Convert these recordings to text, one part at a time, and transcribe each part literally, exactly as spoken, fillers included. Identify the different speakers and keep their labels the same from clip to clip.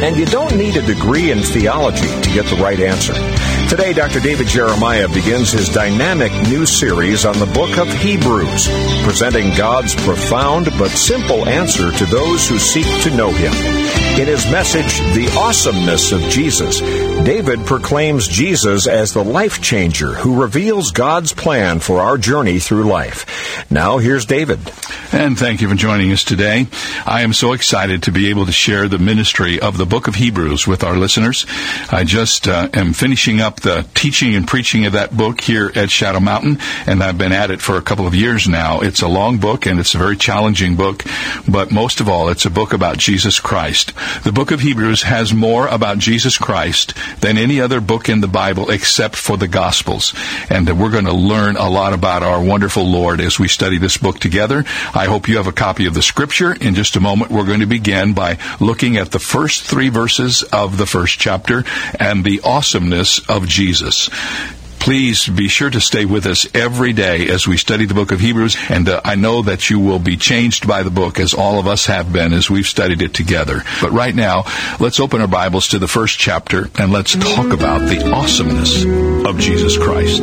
Speaker 1: And you don't need a degree in theology to get the right answer. Today, Doctor David Jeremiah begins his dynamic new series on the book of Hebrews, presenting God's profound but simple answer to those who seek to know Him. In his message, The Awesomeness of Jesus, David proclaims Jesus as the life changer who reveals God's plan for our journey through life. Now, here's David.
Speaker 2: And thank you for joining us today. I am so excited to be able to share the ministry of the book of Hebrews with our listeners. I just uh, am finishing up the teaching and preaching of that book here at Shadow Mountain, and I've been at it for a couple of years now. It's a long book, and it's a very challenging book, but most of all, it's a book about Jesus Christ. The book of Hebrews has more about Jesus Christ than any other book in the Bible except for the Gospels, and we're going to learn a lot about our wonderful Lord as we study this book together. I hope you have a copy of the Scripture. In just a moment, we're going to begin by looking at the first three verses of the first chapter and the awesomeness of Jesus. Please be sure to stay with us every day as we study the book of Hebrews, and uh, I know that you will be changed by the book, as all of us have been as we've studied it together. But right now, let's open our Bibles to the first chapter, and let's talk about the awesomeness of Jesus Christ.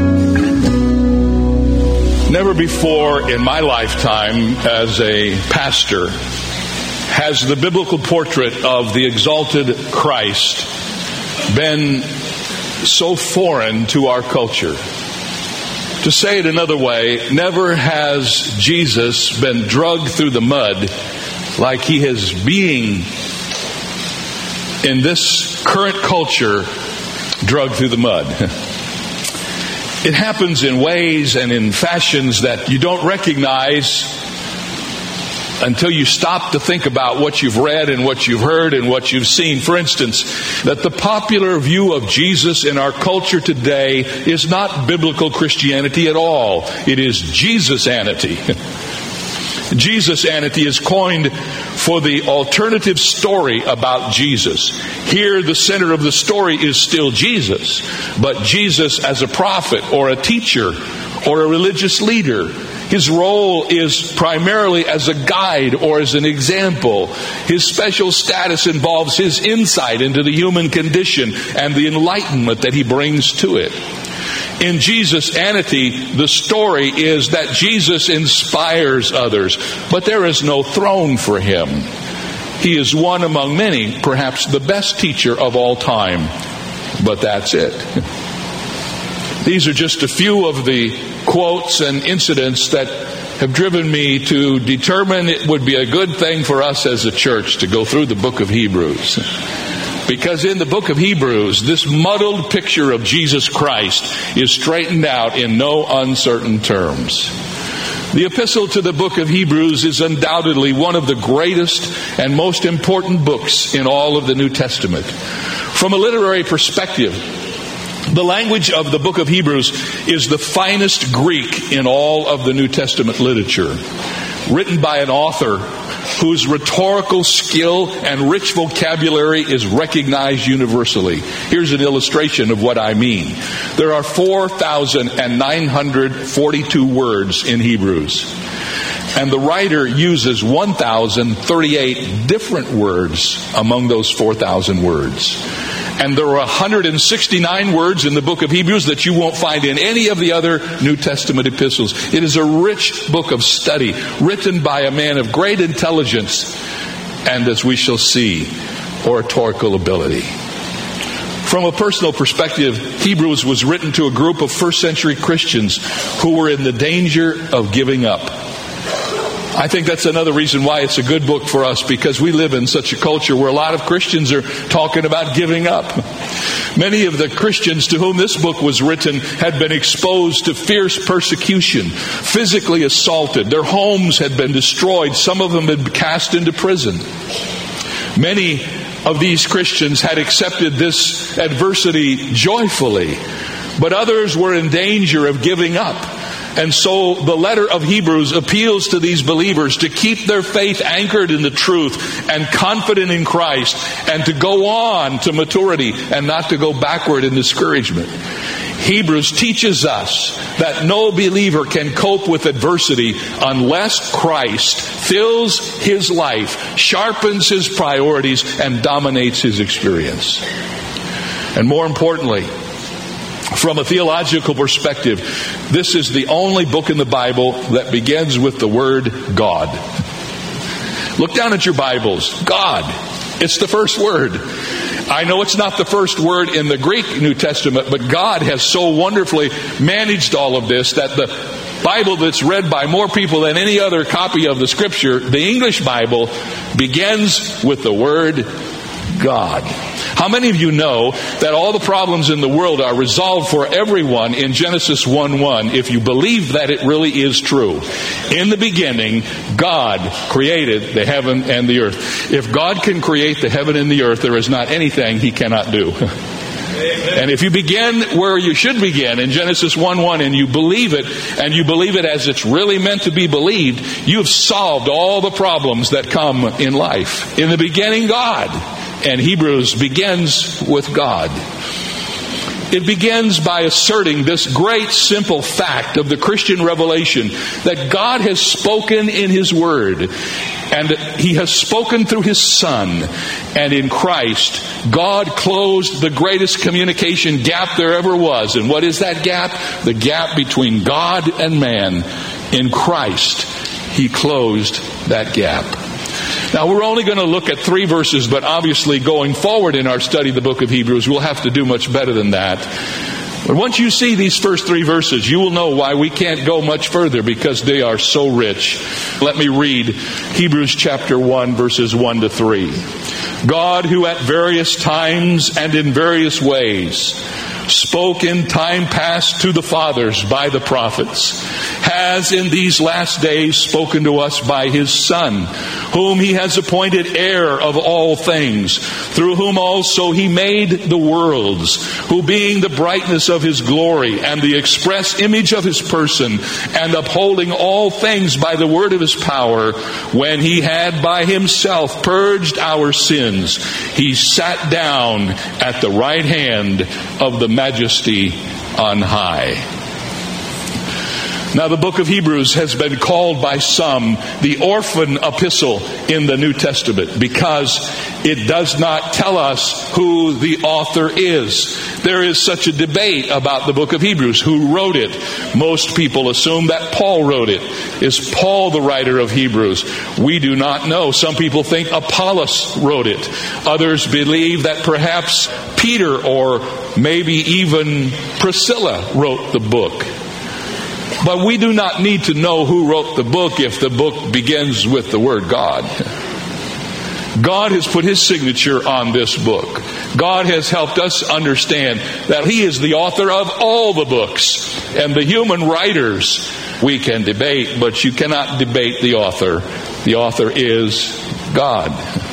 Speaker 2: Never before in my lifetime as a pastor has the biblical portrait of the exalted Christ been so foreign to our culture. To say it another way, never has Jesus been dragged through the mud like he is being in this current culture dragged through the mud. It happens in ways and in fashions that you don't recognize until you stop to think about what you've read and what you've heard and what you've seen. For instance, that the popular view of Jesus in our culture today is not biblical Christianity at all. It is Jesus-anity. Jesus-anity is coined for the alternative story about Jesus. Here, the center of the story is still Jesus, but Jesus as a prophet or a teacher or a religious leader. His role is primarily as a guide or as an example. His special status involves his insight into the human condition and the enlightenment that he brings to it. In Jesus-anity, the story is that Jesus inspires others, but there is no throne for him. He is one among many, perhaps the best teacher of all time, but that's it. These are just a few of the quotes and incidents that have driven me to determine it would be a good thing for us as a church to go through the book of Hebrews. Because in the book of Hebrews, this muddled picture of Jesus Christ is straightened out in no uncertain terms. The epistle to the book of Hebrews is undoubtedly one of the greatest and most important books in all of the New Testament. From a literary perspective, the language of the book of Hebrews is the finest Greek in all of the New Testament literature, written by an author whose rhetorical skill and rich vocabulary is recognized universally. Here's an illustration of what I mean. There are four thousand nine hundred forty-two words in Hebrews, and the writer uses one thousand thirty-eight different words among those four thousand words. And there are one hundred sixty-nine words in the book of Hebrews that you won't find in any of the other New Testament epistles. It is a rich book of study, written by a man of great intelligence and, as we shall see, oratorical ability. From a personal perspective, Hebrews was written to a group of first century Christians who were in the danger of giving up. I think that's another reason why it's a good book for us, because we live in such a culture where a lot of Christians are talking about giving up. Many of the Christians to whom this book was written had been exposed to fierce persecution, physically assaulted. Their homes had been destroyed. Some of them had been cast into prison. Many of these Christians had accepted this adversity joyfully, but others were in danger of giving up. And so the letter of Hebrews appeals to these believers to keep their faith anchored in the truth and confident in Christ, and to go on to maturity and not to go backward in discouragement. Hebrews teaches us that no believer can cope with adversity unless Christ fills his life, sharpens his priorities, and dominates his experience. And more importantly, from a theological perspective, this is the only book in the Bible that begins with the word God. Look down at your Bibles. God. It's the first word. I know it's not the first word in the Greek New Testament, but God has so wonderfully managed all of this that the Bible that's read by more people than any other copy of the Scripture, the English Bible, begins with the word God. How many of you know that all the problems in the world are resolved for everyone in Genesis one one if you believe that it really is true? In the beginning, God created the heaven and the earth. If God can create the heaven and the earth, there is not anything he cannot do. And if you begin where you should begin, in Genesis one one, and you believe it, and you believe it as it's really meant to be believed, you have solved all the problems that come in life. In the beginning, God. And Hebrews begins with God. It begins by asserting this great simple fact of the Christian revelation that God has spoken in His Word, and He has spoken through His Son. And in Christ, God closed the greatest communication gap there ever was. And what is that gap? The gap between God and man. In Christ, He closed that gap. Now, we're only going to look at three verses, but obviously going forward in our study of the book of Hebrews, we'll have to do much better than that. But once you see these first three verses, you will know why we can't go much further, because they are so rich. Let me read Hebrews chapter one, verses one to three. God, who at various times and in various ways spoke in time past to the fathers by the prophets, has in these last days spoken to us by His Son, whom He has appointed heir of all things, through whom also He made the worlds, who being the brightness of His glory and the express image of His person, and upholding all things by the word of His power, when He had by Himself purged our sins, He sat down at the right hand of the Majesty on high. Now, the book of Hebrews has been called by some the orphan epistle in the New Testament because it does not tell us who the author is. There is such a debate about the book of Hebrews. Who wrote it? Most people assume that Paul wrote it. Is Paul the writer of Hebrews? We do not know. Some people think Apollos wrote it. Others believe that perhaps Peter or maybe even Priscilla wrote the book. But we do not need to know who wrote the book if the book begins with the word God. God has put His signature on this book. God has helped us understand that He is the author of all the books. And the human writers we can debate, but you cannot debate the author. The author is God.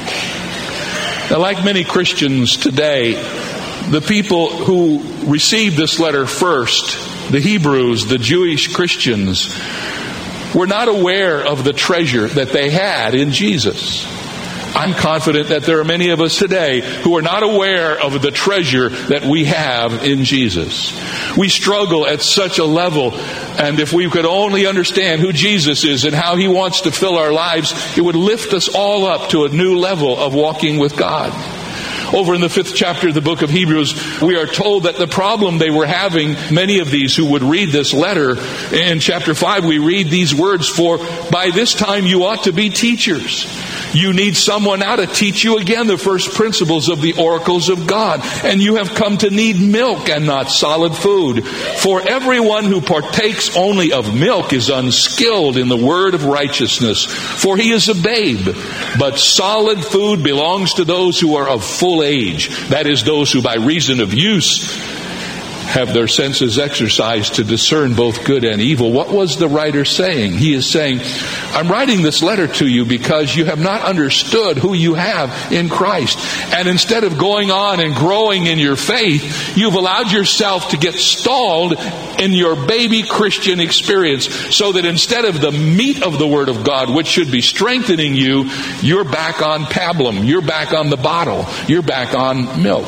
Speaker 2: Now, like many Christians today, the people who received this letter first, the Hebrews, the Jewish Christians, were not aware of the treasure that they had in Jesus. I'm confident that there are many of us today who are not aware of the treasure that we have in Jesus. We struggle at such a level, and if we could only understand who Jesus is and how He wants to fill our lives, it would lift us all up to a new level of walking with God. Over in the fifth chapter of the book of Hebrews, we are told that the problem they were having, many of these who would read this letter, in chapter five we read these words, "For by this time you ought to be teachers." You need someone now to teach you again the first principles of the oracles of God. And you have come to need milk and not solid food. For everyone who partakes only of milk is unskilled in the word of righteousness, for he is a babe. But solid food belongs to those who are of full age, that is, those who by reason of use have their senses exercised to discern both good and evil. What was the writer saying? He is saying, I'm writing this letter to you because you have not understood who you have in Christ. And instead of going on and growing in your faith, you've allowed yourself to get stalled in your baby Christian experience, so that instead of the meat of the Word of God, which should be strengthening you, you're back on pablum. You're back on the bottle. You're back on milk.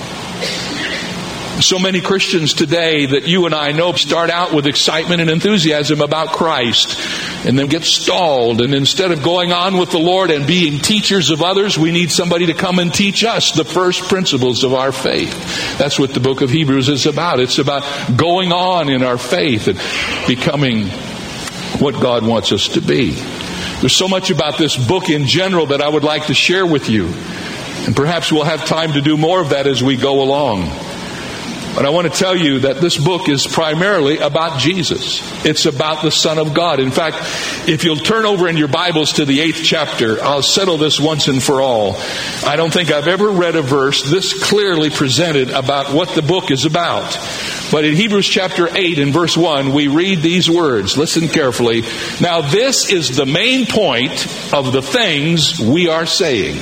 Speaker 2: So many Christians today that you and I know start out with excitement and enthusiasm about Christ and then get stalled. And instead of going on with the Lord and being teachers of others, we need somebody to come and teach us the first principles of our faith. That's what the book of Hebrews is about. It's about going on in our faith and becoming what God wants us to be. There's so much about this book in general that I would like to share with you. And perhaps we'll have time to do more of that as we go along. But I want to tell you that this book is primarily about Jesus. It's about the Son of God. In fact, if you'll turn over in your Bibles to the eighth chapter, I'll settle this once and for all. I don't think I've ever read a verse this clearly presented about what the book is about. But in Hebrews chapter eight and verse one, we read these words. Listen carefully. Now this is the main point of the things we are saying.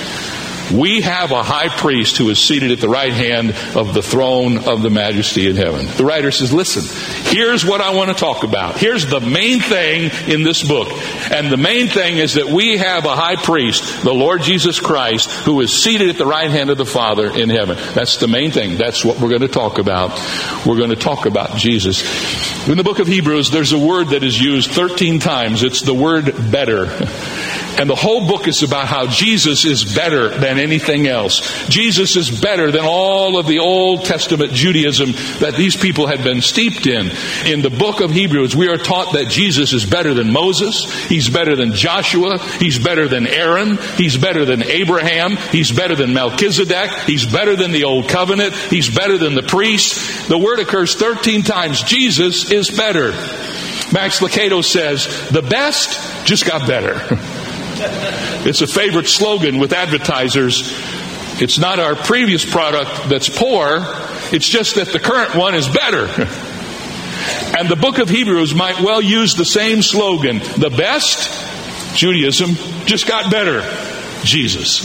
Speaker 2: We have a high priest who is seated at the right hand of the throne of the majesty in heaven. The writer says, listen, here's what I want to talk about. Here's the main thing in this book. And the main thing is that we have a high priest, the Lord Jesus Christ, who is seated at the right hand of the Father in heaven. That's the main thing. That's what we're going to talk about. We're going to talk about Jesus. In the book of Hebrews, there's a word that is used thirteen times. It's the word better. And the whole book is about how Jesus is better than anything else. Jesus is better than all of the Old Testament Judaism that these people had been steeped in. In the book of Hebrews, we are taught that Jesus is better than Moses. He's better than Joshua. He's better than Aaron. He's better than Abraham. He's better than Melchizedek. He's better than the Old Covenant. He's better than the priests. The word occurs thirteen times. Jesus is better. Max Lucado says, the best just got better. It's a favorite slogan with advertisers. It's not our previous product that's poor. It's just that the current one is better. And the book of Hebrews might well use the same slogan. The best, Judaism, just got better, Jesus.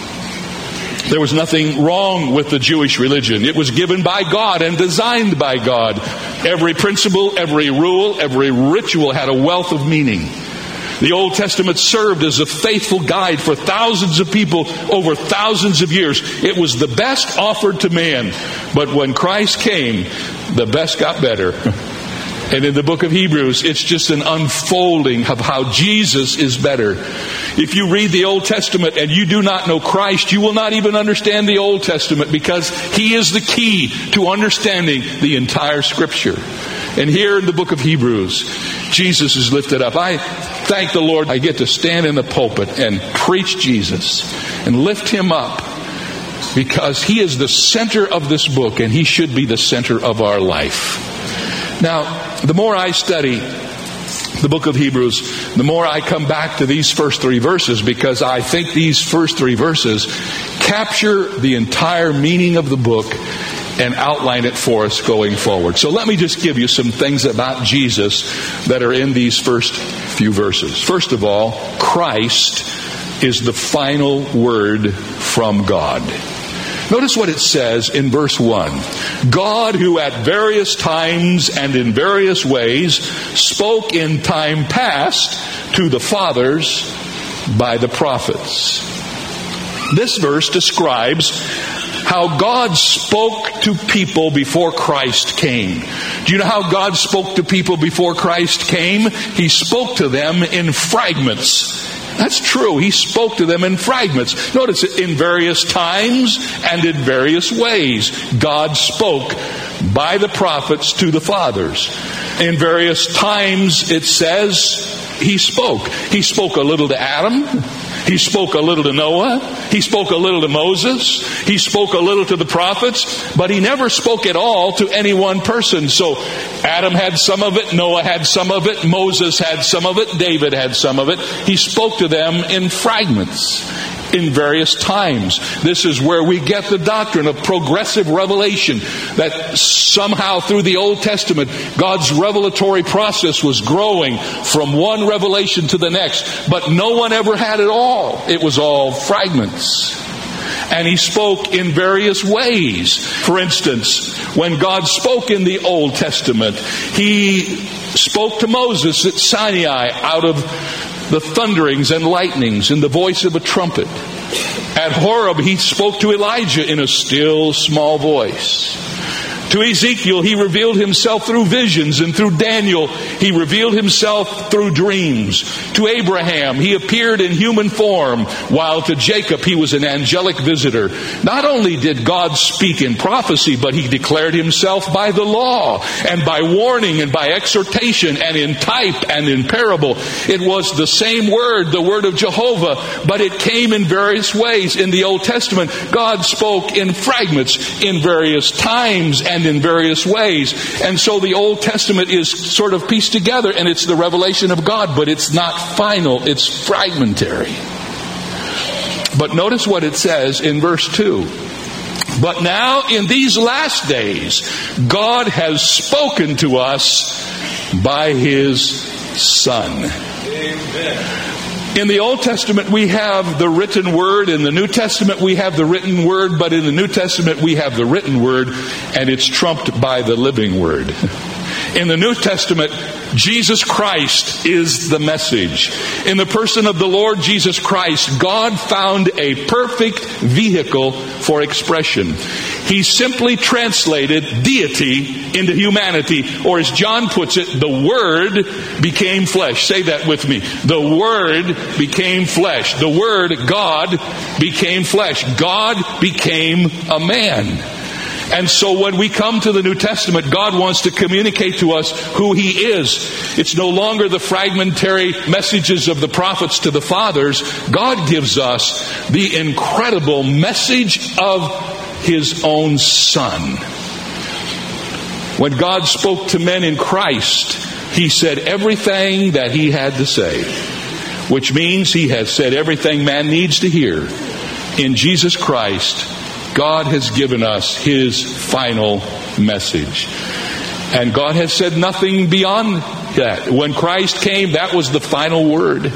Speaker 2: There was nothing wrong with the Jewish religion. It was given by God and designed by God. Every principle, every rule, every ritual had a wealth of meaning. The Old Testament served as a faithful guide for thousands of people over thousands of years. It was the best offered to man. But when Christ came, the best got better. And in the book of Hebrews, it's just an unfolding of how Jesus is better. If you read the Old Testament and you do not know Christ, you will not even understand the Old Testament, because He is the key to understanding the entire Scripture. And here in the book of Hebrews, Jesus is lifted up. I thank the Lord I get to stand in the pulpit and preach Jesus and lift Him up, because He is the center of this book, and He should be the center of our life. Now, the more I study the book of Hebrews, the more I come back to these first three verses, because I think these first three verses capture the entire meaning of the book and outline it for us going forward. So let me just give you some things about Jesus that are in these first few verses. First of all, Christ is the final word from God. Notice what it says in verse one. God, who at various times and in various ways spoke in time past to the fathers by the prophets. This verse describes how God spoke to people before Christ came. Do you know how God spoke to people before Christ came? He spoke to them in fragments. That's true. He spoke to them in fragments. Notice it, in various times and in various ways. God spoke by the prophets to the fathers. In various times, it says, He spoke. He spoke a little to Adam. He spoke a little to Noah. He spoke a little to Moses. He spoke a little to the prophets. But He never spoke at all to any one person. So Adam had some of it. Noah had some of it. Moses had some of it. David had some of it. He spoke to them in fragments. in various times. This is where we get the doctrine of progressive revelation, that somehow through the Old Testament, God's revelatory process was growing from one revelation to the next, but no one ever had it all. It was all fragments. And he spoke in various ways. For instance, when God spoke in the Old Testament, he spoke to Moses at Sinai out of the thunderings and lightnings in the voice of a trumpet. At Horeb, he spoke to Elijah in a still, small voice. To Ezekiel, he revealed himself through visions, and through Daniel, he revealed himself through dreams. To Abraham, he appeared in human form, while to Jacob, he was an angelic visitor. Not only did God speak in prophecy, but he declared himself by the law, and by warning, and by exhortation, and in type, and in parable. It was the same word, the word of Jehovah, but it came in various ways. In the Old Testament, God spoke in fragments, in various times, and in various ways. And so the Old Testament is sort of pieced together, and it's the revelation of God, but it's not final, it's fragmentary. But notice what it says in verse two. But now in these last days, God has spoken to us by His Son. Amen. In the Old Testament, we have the written word. In the New Testament, we have the written word. But in the New Testament, we have the written word, and it's trumped by the living word. In the New Testament, Jesus Christ is the message. In the person of the Lord Jesus Christ, God found a perfect vehicle for expression. He simply translated deity into humanity, or as John puts it, the Word became flesh. Say that with me. The Word became flesh. The Word, God, became flesh. God became a man. And so when we come to the New Testament, God wants to communicate to us who He is. It's no longer the fragmentary messages of the prophets to the fathers. God gives us the incredible message of His own Son. When God spoke to men in Christ, He said everything that He had to say, which means He has said everything man needs to hear. In Jesus Christ, God has given us His final message. And God has said nothing beyond that. When Christ came, that was the final word.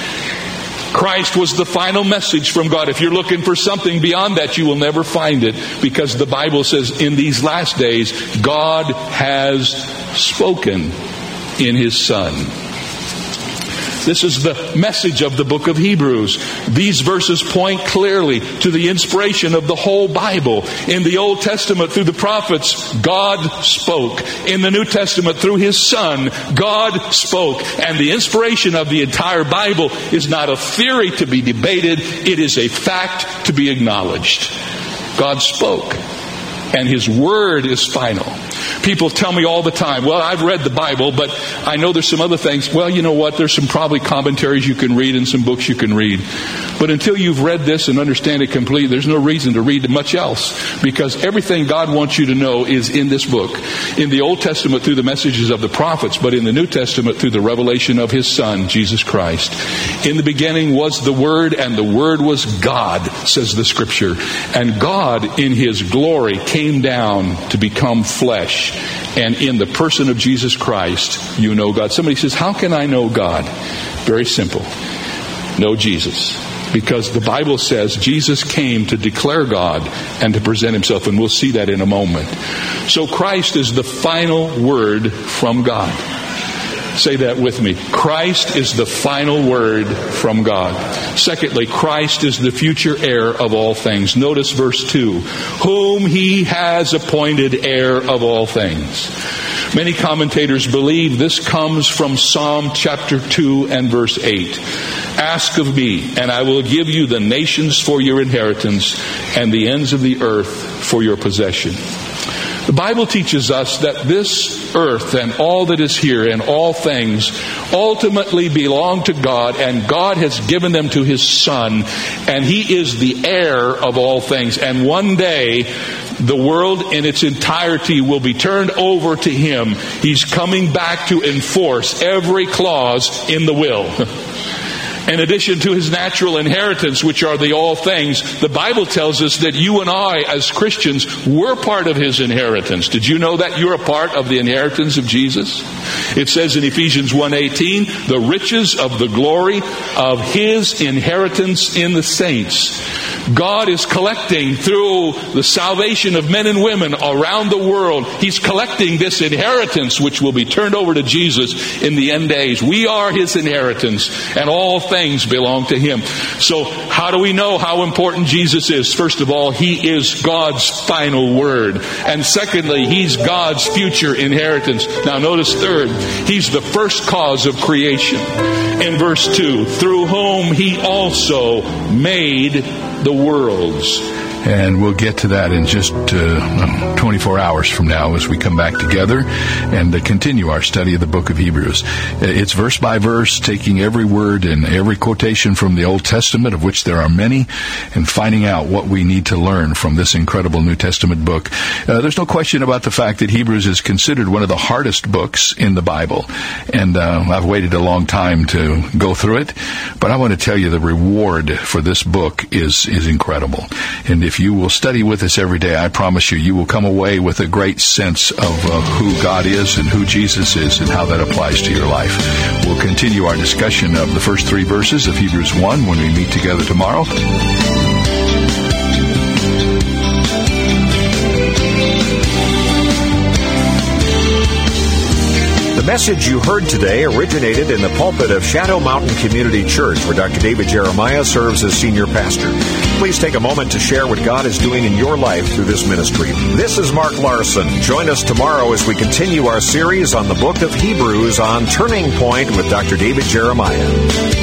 Speaker 2: Christ was the final message from God. If you're looking for something beyond that, you will never find it, because the Bible says in these last days, God has spoken in His Son. This is the message of the book of Hebrews. These verses point clearly to the inspiration of the whole Bible. In the Old Testament, through the prophets, God spoke. In the New Testament, through His Son, God spoke. And the inspiration of the entire Bible is not a theory to be debated. It is a fact to be acknowledged. God spoke, and His Word is final. People tell me all the time, well, I've read the Bible, but I know there's some other things. Well, you know what? There's some probably commentaries you can read and some books you can read. But until you've read this and understand it completely, there's no reason to read much else, because everything God wants you to know is in this book. In the Old Testament, through the messages of the prophets, but in the New Testament, through the revelation of His Son, Jesus Christ. In the beginning was the Word, and the Word was God, says the Scripture. And God, in His glory, came down to become flesh. And in the person of Jesus Christ, you know God. Somebody says, how can I know God? Very simple. Know Jesus. Because the Bible says Jesus came to declare God and to present Himself. And we'll see that in a moment. So Christ is the final word from God. Say that with me. Christ is the final word from God. Secondly, Christ is the future heir of all things. Notice verse two. Whom He has appointed heir of all things. Many commentators believe this comes from Psalm chapter two and verse eight. Ask of me, and I will give you the nations for your inheritance, and the ends of the earth for your possession. The Bible teaches us that this earth and all that is here and all things ultimately belong to God, and God has given them to His Son, and He is the heir of all things. And one day, the world in its entirety will be turned over to Him. He's coming back to enforce every clause in the will. In addition to his natural inheritance, which are the all things, the Bible tells us that you and I, as Christians, we're part of his inheritance. Did you know that you're a part of the inheritance of Jesus? It says in Ephesians one eighteen, the riches of the glory of his inheritance in the saints. God is collecting through the salvation of men and women around the world. He's collecting this inheritance which will be turned over to Jesus in the end days. We are his inheritance, and all things belong to him. So how do we know how important Jesus is? First of all, he is God's final word. And secondly, he's God's future inheritance. Now notice third, he's the first cause of creation. In verse two, through whom he also made the worlds.
Speaker 3: And we'll get to that in just uh, twenty-four hours from now as we come back together and uh, continue our study of the book of Hebrews. It's verse by verse, taking every word and every quotation from the Old Testament, of which there are many, and finding out what we need to learn from this incredible New Testament book. Uh, there's no question about the fact that Hebrews is considered one of the hardest books in the Bible. And uh, I've waited a long time to go through it. But I want to tell you the reward for this book is, is incredible. And if If you will study with us every day, I promise you, you will come away with a great sense of uh, who God is and who Jesus is and how that applies to your life. We'll continue our discussion of the first three verses of Hebrews one when we meet together tomorrow.
Speaker 1: The message you heard today originated in the pulpit of Shadow Mountain Community Church, where Doctor David Jeremiah serves as senior pastor. Please take a moment to share what God is doing in your life through this ministry. This is Mark Larson. Join us tomorrow as we continue our series on the book of Hebrews on Turning Point with Doctor David Jeremiah.